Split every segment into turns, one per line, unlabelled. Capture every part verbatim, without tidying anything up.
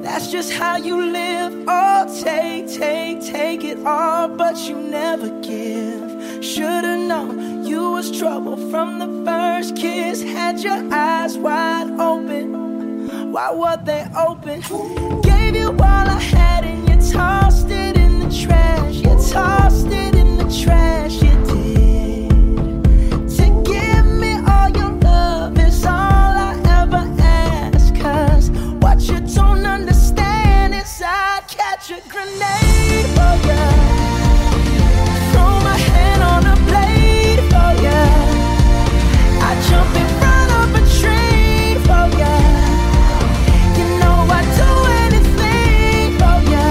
That's just how you live. Oh, take, take, take it all, but you never give. Should've known you was trouble from the first kiss. Had your eyes wide open. Why were they open? Gave you all I had and you tossed it in the trash. You tossed it in the trash, you did. To give me all your love is all I ever ask. Cause what you don't understand is I'd catch a grenade for ya. Throw my hand on a blade for ya. I'd jump in front of a train for ya. You know I'd do anything for ya.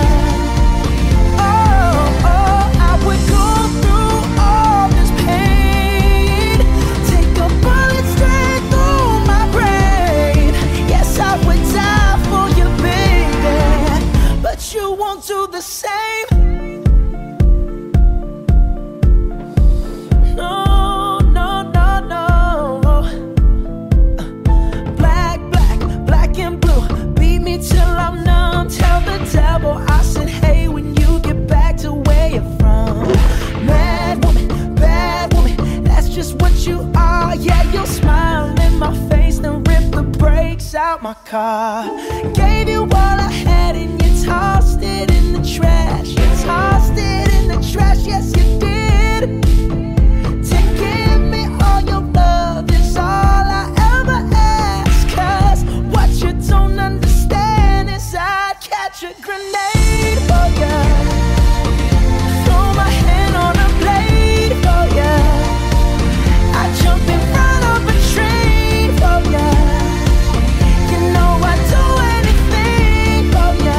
Oh, oh, I would go through all this pain. Take a bullet straight through my brain. Yes, I would die for you, baby, but you won't do the same. No, no, no, no. Black, black, black and blue. Beat me till I'm numb. Tell the devil I said, hey, when you get back to where you're from. Mad woman, bad woman, that's just what you are. Yeah, you'll smile in my face, then rip the brakes out my car. Gave you all I had and you tossed it in the trash. You tossed it in the trash, yes you did. To give me all your love is all I ever ask. Cause what you don't understand is I'd catch a grenade for ya. Throw my hand on a blade for ya. I'd jump in front of a train for ya. You know I'd do anything for ya.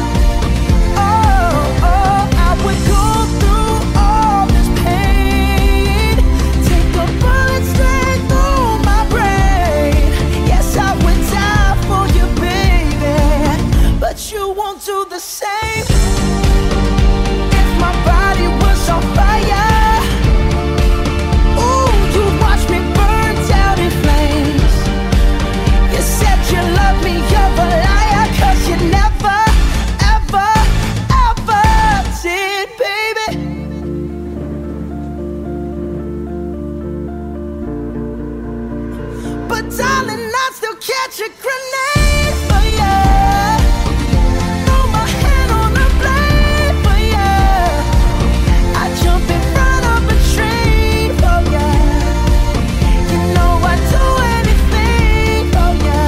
Oh, oh, I would go through all this pain. Take a bullet straight through my brain. Yes, I would die for you, baby, but you won't do the same. If my body was on fire, ooh, you watch me burn down in flames. You said you love me, you're a liar, cause you never, ever, ever did, baby. But darling, I'd still catch a grenade for ya. Throw my hand on a blade for ya. I'd jump in front of a train for ya. You know I'd do anything for ya.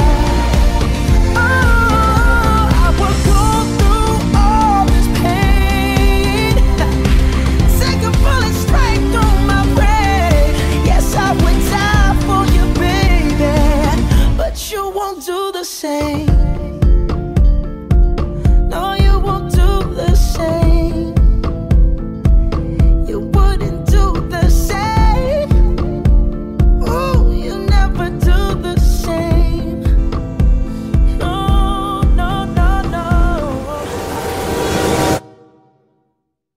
Oh, I would go through all this pain. Take a bullet straight through my brain. Yes, I would die for you, baby, but you won't do the same.